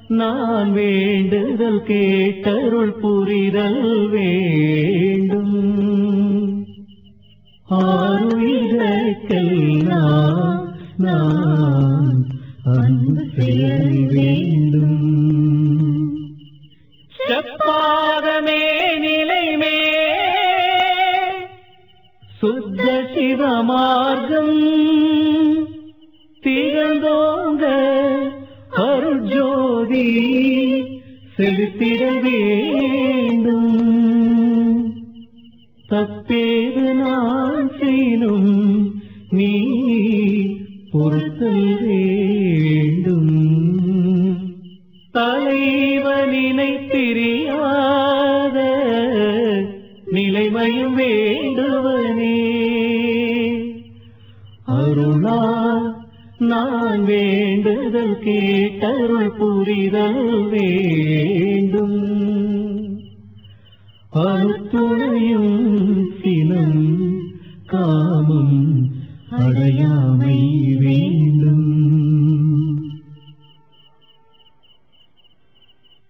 நான் வேண்டுதல் கேட்டருள் புரிதல் வேண்டும். ஆருயிர்க்கெல்லாம் நான் அன்பு செயல் வேண்டும். செப்பாதமே நிலைமே சுத்த சிவ மார்க்கம் திகழ்ந்தோங்க அருட்ஜோதி செலுத்திட வேண்டும். தப்பேது நான் செய்யும் நீ பொறுத்தல் வேண்டும். தலைவனினை தெரியாத நிலைமையும் வேண்டுவனே. அருளா நான் வேண்டுதல் கேட்டருள் புரிதல் வேண்டும். அருத்துணையும் சினம் காமம் அடையாமை வேண்டும்.